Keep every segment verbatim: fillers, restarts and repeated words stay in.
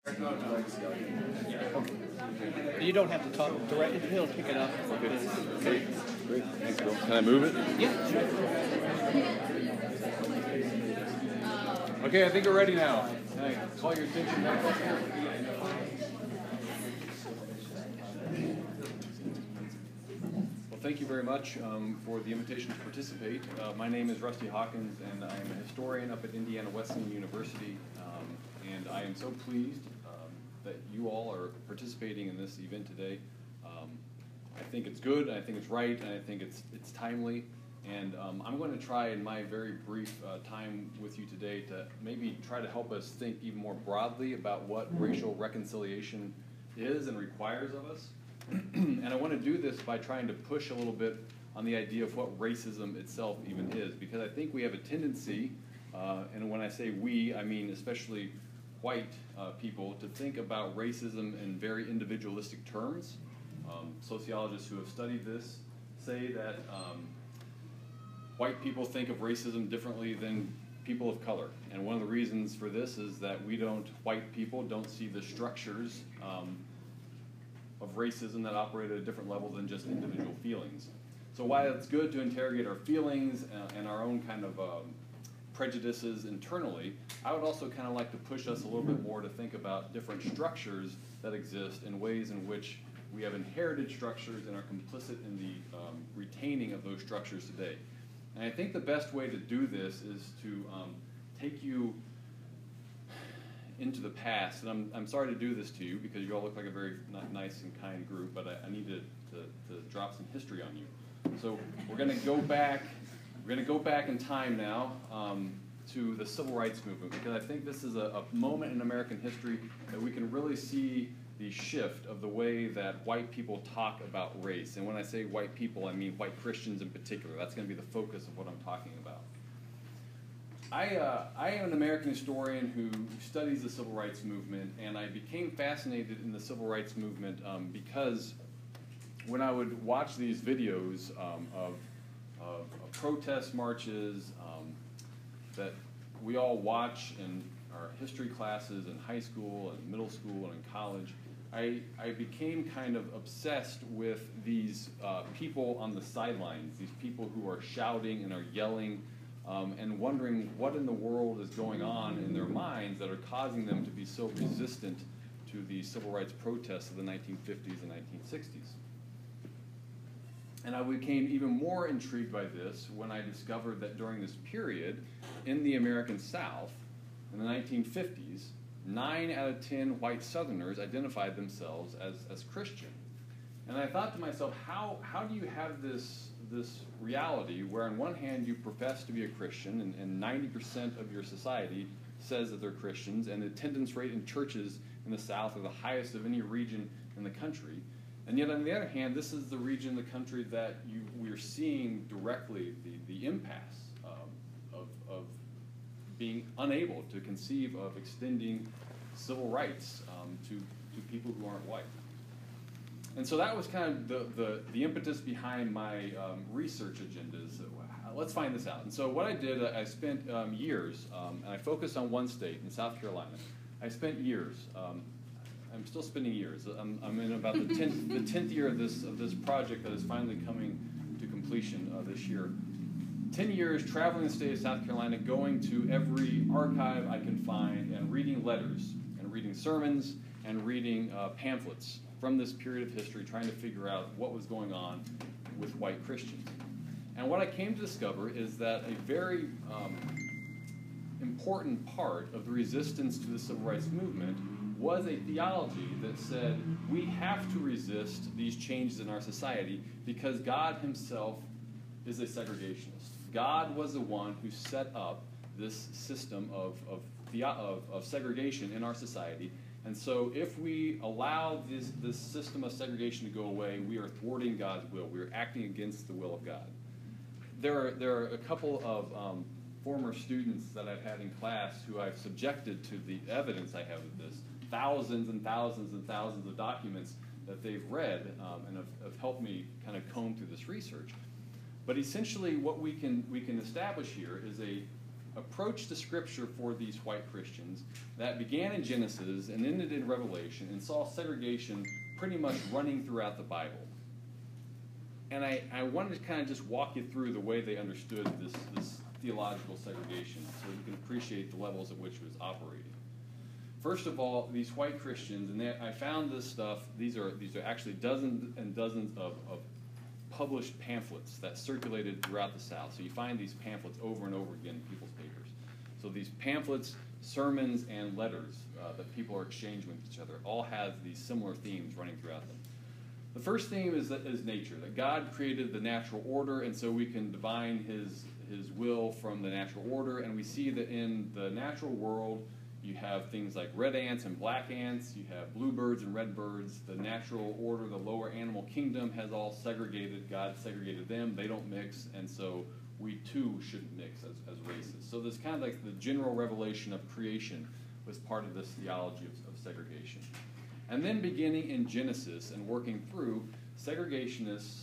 You don't have to talk direct. He'll pick it up. Okay. Great. Great. Thanks, Bill. Can I move it? Yeah, sure. Okay, I think we're ready now. Can I call your attention back up here? Well, thank you very much um, for the invitation to participate. Uh, my name is Rusty Hawkins, and I am a historian up at Indiana Wesleyan University. Um, and I am so pleased um, that you all are participating in this event today. Um, I think it's good, I think it's right, and I think it's it's timely. And um, I'm going to try in my very brief uh, time with you today to maybe try to help us think even more broadly about what racial reconciliation is and requires of us. And I want to do this by trying to push a little bit on the idea of what racism itself even is, because I think we have a tendency, uh, and when I say we, I mean especially white uh, people, to think about racism in very individualistic terms. Um, sociologists who have studied this say that um, white people think of racism differently than people of color. And one of the reasons for this is that we don't, white people don't see the structures um, of racism that operate at a different level than just individual feelings. So while it's good to interrogate our feelings and, and our own kind of um, prejudices internally, I would also kind of like to push us a little bit more to think about different structures that exist and ways in which we have inherited structures and are complicit in the um, retaining of those structures today. And I think the best way to do this is to um, take you into the past. And I'm, I'm sorry to do this to you because you all look like a very nice and kind group, but I, I need to, to, to drop some history on you. So we're going to go back, we're going to go back in time now um, to the Civil Rights Movement, because I think this is a, a moment in American history that we can really see the shift of the way that white people talk about race. And when I say white people, I mean white Christians in particular. That's going to be the focus of what I'm talking about. I, uh, I am an American historian who studies the Civil Rights Movement, and I became fascinated in the Civil Rights Movement um, because when I would watch these videos um, of, of, of protest marches um, that we all watch in our history classes in high school and middle school and in college, I, I became kind of obsessed with these uh, people on the sidelines, these people who are shouting and are yelling um, and wondering what in the world is going on in their minds that are causing them to be so resistant to the civil rights protests of the nineteen fifties and nineteen sixties. And I became even more intrigued by this when I discovered that during this period in the American South, in the nineteen fifties, nine out of ten white Southerners identified themselves as, as Christian. And I thought to myself, how, how do you have this, this reality where on one hand you profess to be a Christian and, and ninety percent of your society says that they're Christians, and the attendance rate in churches in the South are the highest of any region in the country. And yet on the other hand, this is the region in the country that you, we're seeing directly the, the impasse um, of, of being unable to conceive of extending civil rights um, to, to people who aren't white. And so that was kind of the, the, the impetus behind my um, research agendas. So, uh, let's find this out. And so what I did, I spent um, years, um, and I focused on one state in South Carolina. I spent years, um, I'm still spending years. I'm, I'm in about the tenth, the tenth year of this, of this project that is finally coming to completion uh, this year. ten years traveling the state of South Carolina, going to every archive I can find and reading letters and reading sermons and reading uh, pamphlets from this period of history, trying to figure out what was going on with white Christians. And what I came to discover is that a very um, important part of the resistance to the civil rights movement was a theology that said we have to resist these changes in our society because God himself is a segregationist. God was the one who set up this system of, of, the, of, of segregation in our society. And so if we allow this, this system of segregation to go away, we are thwarting God's will. We are acting against the will of God. There are, there are a couple of um, former students that I've had in class who I've subjected to the evidence I have of this. Thousands and thousands and thousands of documents that they've read um, and have, have helped me kind of comb through this research. But essentially what we can, we can establish here is a, approach to Scripture for these white Christians that began in Genesis and ended in Revelation and saw segregation pretty much running throughout the Bible. And I, I wanted to kind of just walk you through the way they understood this, this theological segregation so you can appreciate the levels at which it was operating. First of all, these white Christians, and they, I found this stuff, these are, these are actually dozens and dozens of, of published pamphlets that circulated throughout the South. So you find these pamphlets over and over again in people's papers. So these pamphlets, sermons, and letters uh, that people are exchanging with each other all have these similar themes running throughout them. The first theme is, that, is nature, that God created the natural order, and so we can divine his, his will from the natural order, and we see that in the natural world, you have things like red ants and black ants, you have bluebirds and red birds. The natural order, the lower animal kingdom, has all segregated. God segregated them, they don't mix, and so we too shouldn't mix as, as races. So this kind of like the general revelation of creation was part of this theology of, of segregation. And then beginning in Genesis and working through, segregationists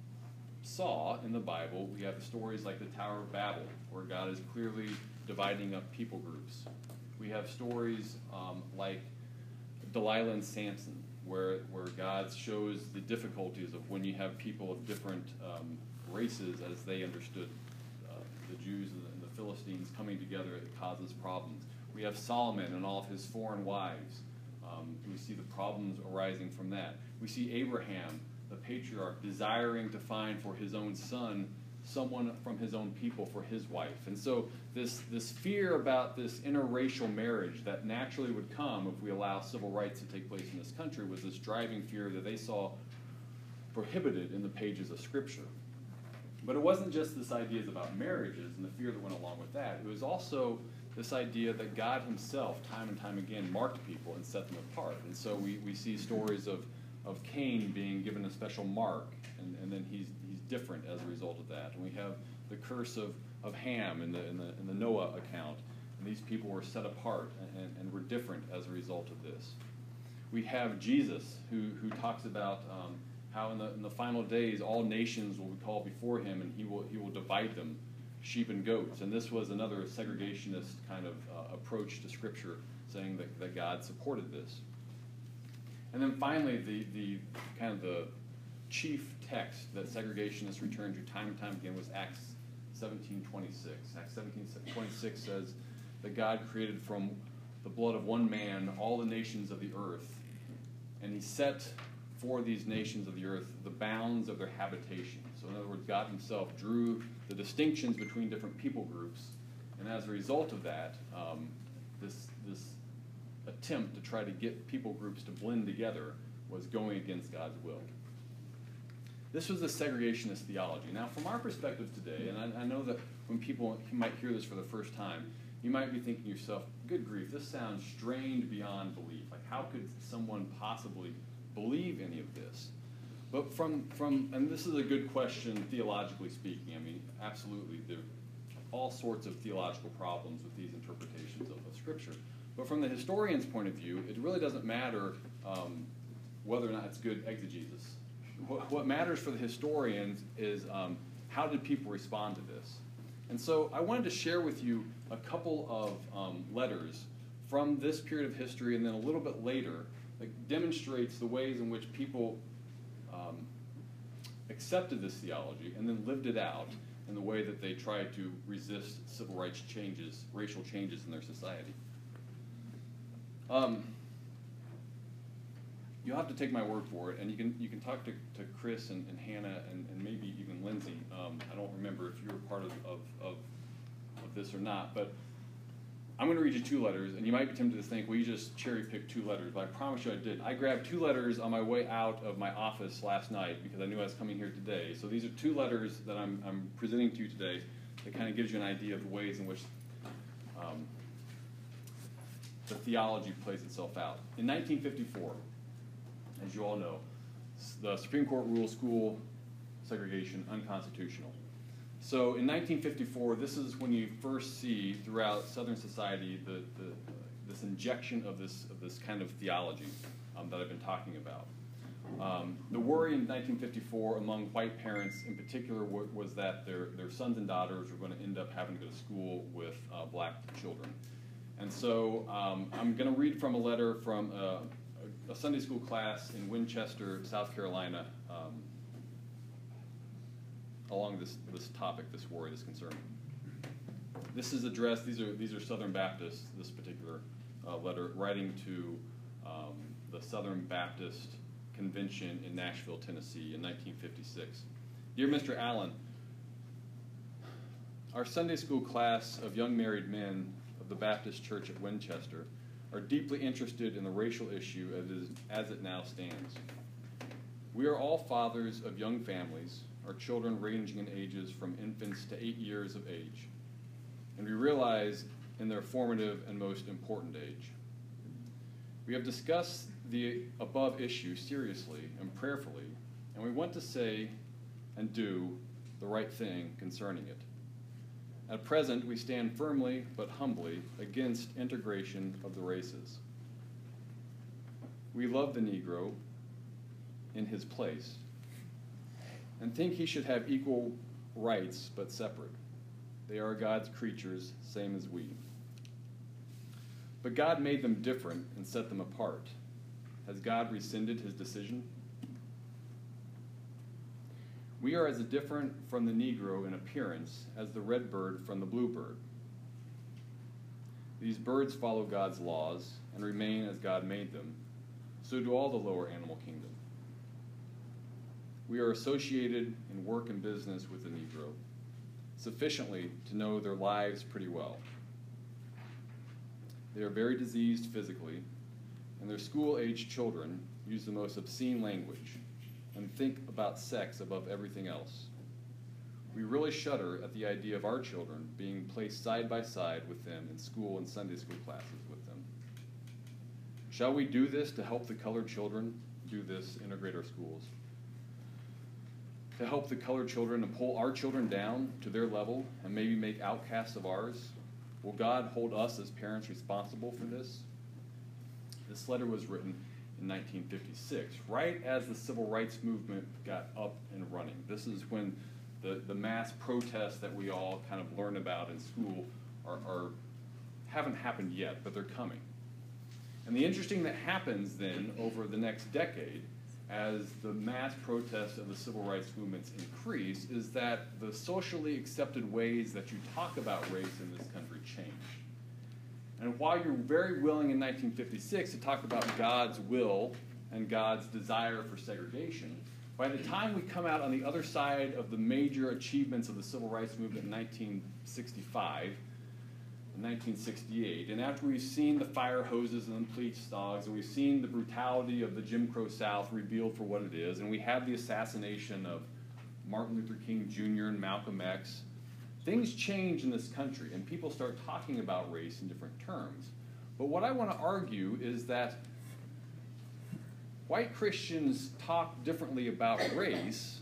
saw in the Bible, we have stories like the Tower of Babel, where God is clearly dividing up people groups. We have stories um, like Delilah and Samson, where, where God shows the difficulties of when you have people of different um, races as they understood uh, the Jews and the, and the Philistines coming together, it causes problems. We have Solomon and all of his foreign wives. Um, we see the problems arising from that. We see Abraham, the patriarch, desiring to find for his own son someone from his own people for his wife. And so this, this fear about this interracial marriage that naturally would come if we allow civil rights to take place in this country was this driving fear that they saw prohibited in the pages of Scripture. But it wasn't just this ideas about marriages and the fear that went along with that. It was also this idea that God himself, time and time again, marked people and set them apart. And so we, we see stories of, of Cain being given a special mark, and, and then he's he's different as a result of that. And we have the curse of, of Ham in the, in, the, in the Noah account. And these people were set apart and, and, and were different as a result of this. We have Jesus, who, who talks about um, how in the, in the final days all nations will be called before him, and he will, he will divide them, sheep and goats. And this was another segregationist kind of uh, approach to Scripture, saying that, that God supported this. And then finally, the, the kind of the chief text that segregationists return to time and time again was Acts seventeen twenty-six. Acts seventeen twenty-six says that God created from the blood of one man all the nations of the earth, and he set for these nations of the earth the bounds of their habitation. So in other words, God himself drew the distinctions between different people groups, and as a result of that, um, this, this attempt to try to get people groups to blend together was going against God's will. This was the segregationist theology. Now, from our perspective today, and I, I know that when people might hear this for the first time, you might be thinking to yourself, good grief, this sounds strained beyond belief. Like, how could someone possibly believe any of this? But from, from and this is a good question theologically speaking. I mean, absolutely, there are all sorts of theological problems with these interpretations of, of Scripture. But from the historian's point of view, it really doesn't matter um, whether or not it's good exegesis. What, what matters for the historians is um, how did people respond to this? And so I wanted to share with you a couple of um, letters from this period of history and then a little bit later that demonstrates the ways in which people um, accepted this theology and then lived it out in the way that they tried to resist civil rights changes, racial changes in their society. Um, you'll have to take my word for it, and you can you can talk to, to Chris and, and Hannah and, and maybe even Lindsay. Um, I don't remember if you were part of, of, of, of this or not, but I'm going to read you two letters, and you might be tempted to think, well, you just cherry-picked two letters, but I promise you I did. I grabbed two letters on my way out of my office last night because I knew I was coming here today. So these are two letters that I'm, I'm presenting to you today that kind of gives you an idea of the ways in which um, the theology plays itself out. In nineteen fifty-four, as you all know, the Supreme Court ruled school segregation unconstitutional. So in nineteen fifty-four, this is when you first see throughout Southern society the, the, uh, this injection of this, of this kind of theology um, that I've been talking about. Um, the worry in nineteen fifty-four among white parents in particular w was that their, their sons and daughters were going to end up having to go to school with uh, black children. And so um, I'm going to read from a letter from a, a Sunday school class in Winchester, South Carolina, um, along this, this topic, this worry, this concern. This is addressed, these are, these are Southern Baptists, this particular uh, letter, writing to um, the Southern Baptist Convention in Nashville, Tennessee in nineteen fifty-six. Dear Mister Allen, our Sunday school class of young married men of the Baptist Church at Winchester are deeply interested in the racial issue as it, is, as it now stands. We are all fathers of young families, our children ranging in ages from infants to eight years of age, and we realize in their formative and most important age. We have discussed the above issue seriously and prayerfully, and we want to say and do the right thing concerning it. At present, we stand firmly but humbly against integration of the races. We love the Negro in his place and think he should have equal rights but separate. They are God's creatures, same as we. But God made them different and set them apart. Has God rescinded his decision? We are as different from the Negro in appearance as the red bird from the blue bird. These birds follow God's laws and remain as God made them. So do all the lower animal kingdom. We are associated in work and business with the Negro sufficiently to know their lives pretty well. They are very diseased physically, and their school-age children use the most obscene language and think about sex above everything else. We really shudder at the idea of our children being placed side by side with them in school and Sunday school classes with them. Shall we do this to help the colored children do this, integrate our schools? To help the colored children and pull our children down to their level and maybe make outcasts of ours? Will God hold us as parents responsible for this? This letter was written in nineteen fifty-six, right as the civil rights movement got up and running. This is when the, the mass protests that we all kind of learn about in school are, are haven't happened yet, but they're coming. And the interesting that happens then over the next decade as the mass protests of the civil rights movements increase is that the socially accepted ways that you talk about race in this country change. And while you're very willing in nineteen fifty-six to talk about God's will and God's desire for segregation, by the time we come out on the other side of the major achievements of the civil rights movement in nineteen sixty-five, nineteen sixty-eight, and after we've seen the fire hoses and the police dogs, and we've seen the brutality of the Jim Crow South revealed for what it is, and we have the assassination of Martin Luther King Junior and Malcolm X, things change in this country, and people start talking about race in different terms. But what I want to argue is that white Christians talk differently about race,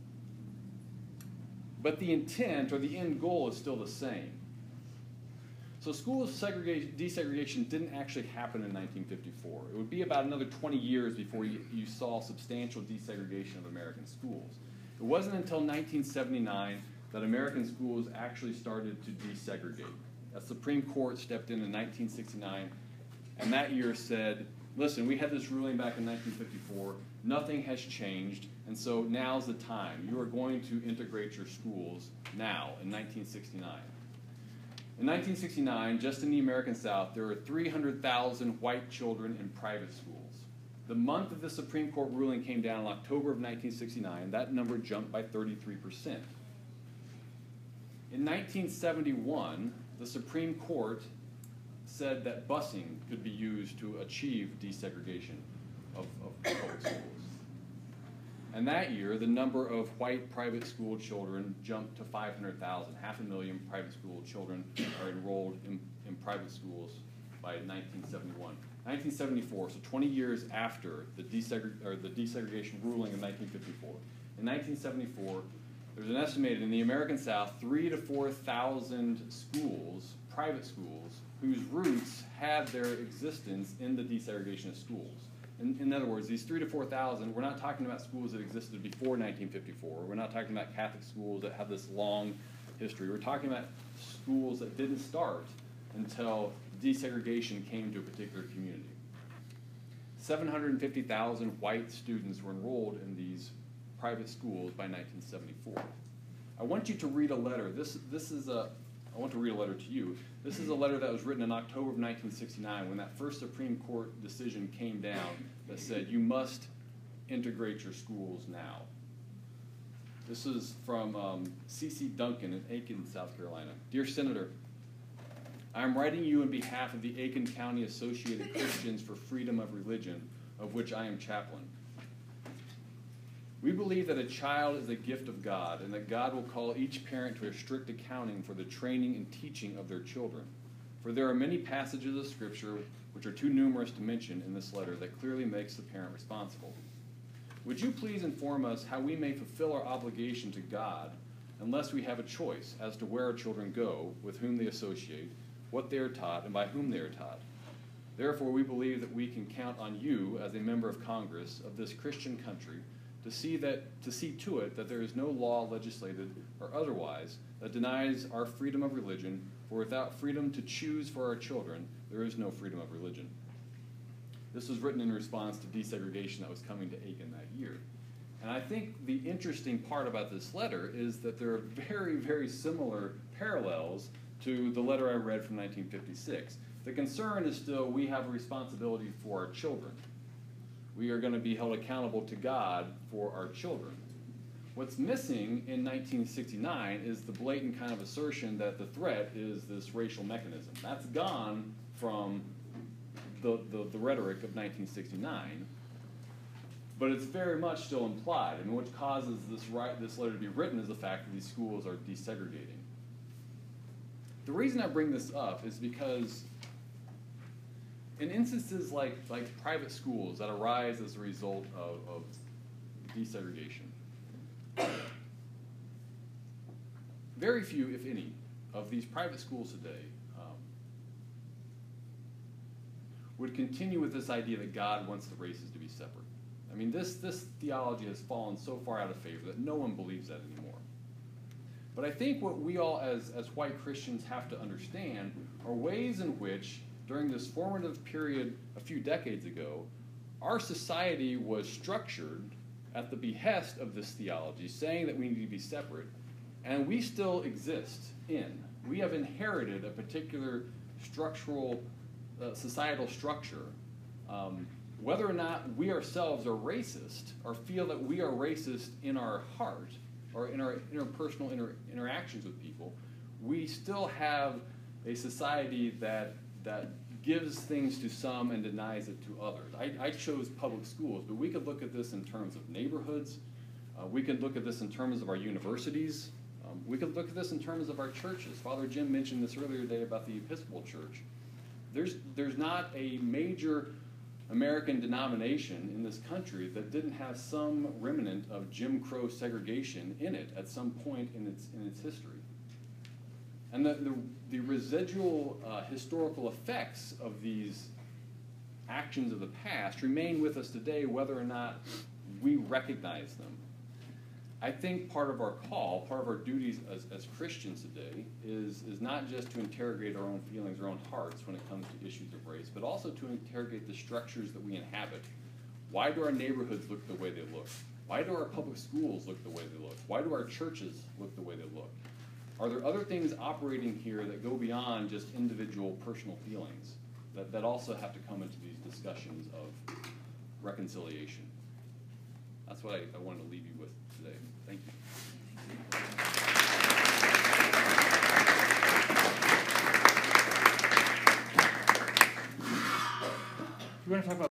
but the intent or the end goal is still the same. So school segregation, desegregation didn't actually happen in nineteen fifty-four. It would be about another twenty years before you, you saw substantial desegregation of American schools. It wasn't until nineteen seventy-nine that American schools actually started to desegregate. The Supreme Court stepped in in nineteen sixty-nine, and that year said, listen, we had this ruling back in nineteen fifty-four, nothing has changed, and so now's the time. You are going to integrate your schools now, in nineteen sixty-nine. In nineteen sixty-nine, just in the American South, there were three hundred thousand white children in private schools. The month that the Supreme Court ruling came down in October of nineteen sixty-nine, that number jumped by thirty-three percent. In nineteen seventy-one, the Supreme Court said that busing could be used to achieve desegregation of, of public schools. And that year, the number of white private school children jumped to five hundred thousand. Half a million private school children are enrolled in, in private schools by nineteen seventy-one. nineteen seventy-four, so twenty years after the, desegre or the desegregation ruling in nineteen fifty-four. In nineteen seventy-four, there's an estimated in the American South three to four thousand schools, private schools, whose roots had their existence in the desegregation of schools. In, in other words, these three to four thousand, we're not talking about schools that existed before nineteen fifty-four. We're not talking about Catholic schools that have this long history. We're talking about schools that didn't start until desegregation came to a particular community. seven hundred fifty thousand white students were enrolled in these private schools by nineteen seventy-four. I want you to read a letter. This, this is a, I want to read a letter to you. This is a letter that was written in October of nineteen sixty-nine when that first Supreme Court decision came down that said you must integrate your schools now. This is from um, C C Duncan in Aiken, South Carolina. Dear Senator, I am writing you on behalf of the Aiken County Associated Christians for Freedom of Religion, of which I am chaplain. We believe that a child is a gift of God and that God will call each parent to a strict accounting for the training and teaching of their children. For there are many passages of Scripture, which are too numerous to mention in this letter, that clearly makes the parent responsible. Would you please inform us how we may fulfill our obligation to God unless we have a choice as to where our children go, with whom they associate, what they are taught, and by whom they are taught? Therefore, we believe that we can count on you as a member of Congress of this Christian country to see that to see to it that there is no law legislated or otherwise that denies our freedom of religion, for without freedom to choose for our children, there is no freedom of religion. This was written in response to desegregation that was coming to Aiken that year. And I think the interesting part about this letter is that there are very, very similar parallels to the letter I read from nineteen fifty-six. The concern is still we have a responsibility for our children. We are going to be held accountable to God for our children. What's missing in nineteen sixty-nine is the blatant kind of assertion that the threat is this racial mechanism. That's gone from the, the, the rhetoric of nineteen sixty-nine, but it's very much still implied. I mean, what causes this, right, this letter to be written is the fact that these schools are desegregating. The reason I bring this up is because in instances like, like private schools that arise as a result of, of desegregation, very few, if any, of these private schools today um, would continue with this idea that God wants the races to be separate. I mean, this, this theology has fallen so far out of favor that no one believes that anymore. But I think what we all as, as white Christians have to understand are ways in which during this formative period a few decades ago, our society was structured at the behest of this theology, saying that we need to be separate, and we still exist in. We have inherited a particular structural, uh, societal structure. Um, whether or not we ourselves are racist, or feel that we are racist in our heart, or in our interpersonal inter interactions with people, we still have a society that that gives things to some and denies it to others. I, I chose public schools, but we could look at this in terms of neighborhoods. Uh, we could look at this in terms of our universities. Um, we could look at this in terms of our churches. Father Jim mentioned this earlier today about the Episcopal Church. There's, there's not a major American denomination in this country that didn't have some remnant of Jim Crow segregation in it at some point in its, in its history. And the, the, the residual uh, historical effects of these actions of the past remain with us today, whether or not we recognize them. I think part of our call, part of our duties as, as Christians today is, is not just to interrogate our own feelings, our own hearts when it comes to issues of race, but also to interrogate the structures that we inhabit. Why do our neighborhoods look the way they look? Why do our public schools look the way they look? Why do our churches look the way they look? Are there other things operating here that go beyond just individual personal feelings that, that also have to come into these discussions of reconciliation? That's what I, I wanted to leave you with today. Thank you. You want to talk about